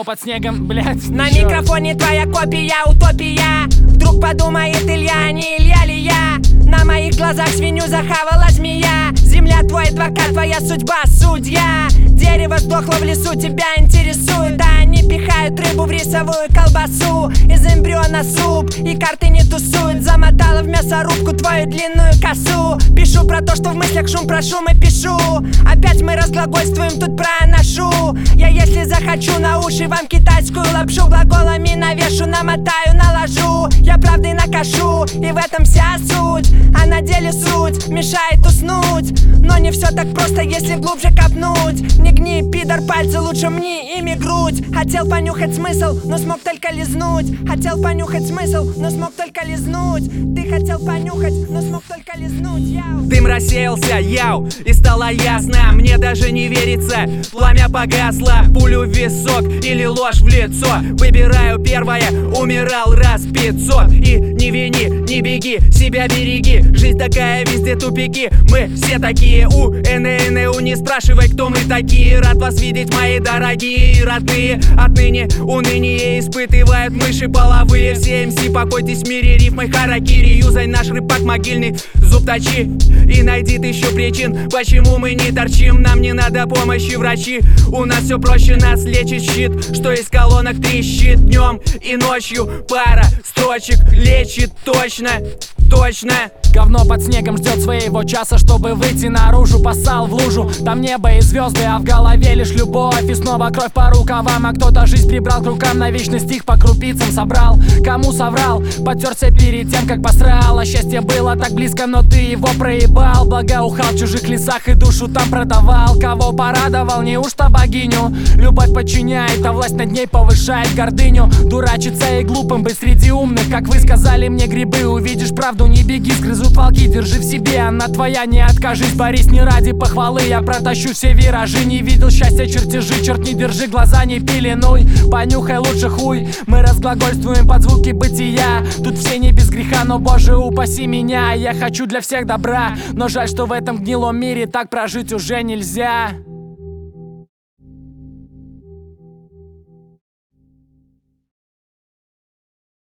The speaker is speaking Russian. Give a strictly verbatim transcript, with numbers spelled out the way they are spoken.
Говно под снегом, блять. На микрофоне твоя копия, утопия. Вдруг подумает Илья, не Илья ли я? На моих глазах свинью захавала змея. Земля твой адвокат, твоя судьба судья. Дерево сдохло в лесу, тебя интересует. Да они пихают рыбу в рисовую колбасу. Из эмбриона суп, и карты не тусуют. Замотала в мясорубку твою длинную косу. Пишу про то, что в мыслях шум, про шум и пишу. Опять мы разглагольствуем, тут проношу. Я если захочу на уши вам китайскую лапшу глаголами навешу, намотаю, наложу. Я правдой накашу, и в этом вся суть. А на деле суть мешает уснуть. Но не все так просто, если глубже копнуть. Не гни, пидор, пальцы, лучше мне ими грудь. Хотел понюхать смысл, но смог только лизнуть. Хотел понюхать смысл, но смог только лизнуть. Ты хотел понюхать, но смог только лизнуть. Яу. Дым рассеялся, яу, и стало ясно. Мне даже не верится, пламя погасло. Пулю в висок или ложь в лицо. Выбираю первое, умирал раз пятьсот. И не вини, не беги, себя береги. Жизнь такая, везде тупики. Мы все такие, у эн-эн-у. Не спрашивай, кто мы такие. Рад вас видеть, мои дорогие и родные. Отныне уныние испытывают мыши половые. Все эм си, покойтесь в мире рифмой харакири. Юзай наш рыбак могильный, зуб точи. И найди тысячу причин, почему мы не торчим. Нам не надо помощи, врачи. У нас все проще, нас лечит щит, что из колонок трещит. Днем и ночью пара строчек лечит точно, точно. Говно под снегом ждет своего часа, чтобы выйти наружу. Поссал в лужу, там небо и звезды, а в голове лишь любовь. И снова кровь по рукавам, а кто-то жизнь прибрал к рукам. На вечный стих по крупицам собрал. Кому соврал, потерся перед тем, как посрал. А счастье было так близко, но ты его проебал. Благоухал в чужих лесах и душу там продавал. Кого порадовал, неужто богиню? Любовь подчиняет, а власть над ней повышает гордыню. Дурачиться и глупым быть среди умных, как вы сказали мне грибы. Увидишь правду, не беги, сгрызут волки, держи в себе, она твоя, не откажись. Борись не ради похвалы, я протащу все виражи. Не видел счастья чертежи, черт не держи, глаза не пеленуй. Понюхай лучше хуй, мы разглагольствуем под звуки бытия. Тут все не без греха, но боже упаси меня. Я хочу для всех добра, но жаль, что в этом гнилом мире так прожить уже нельзя.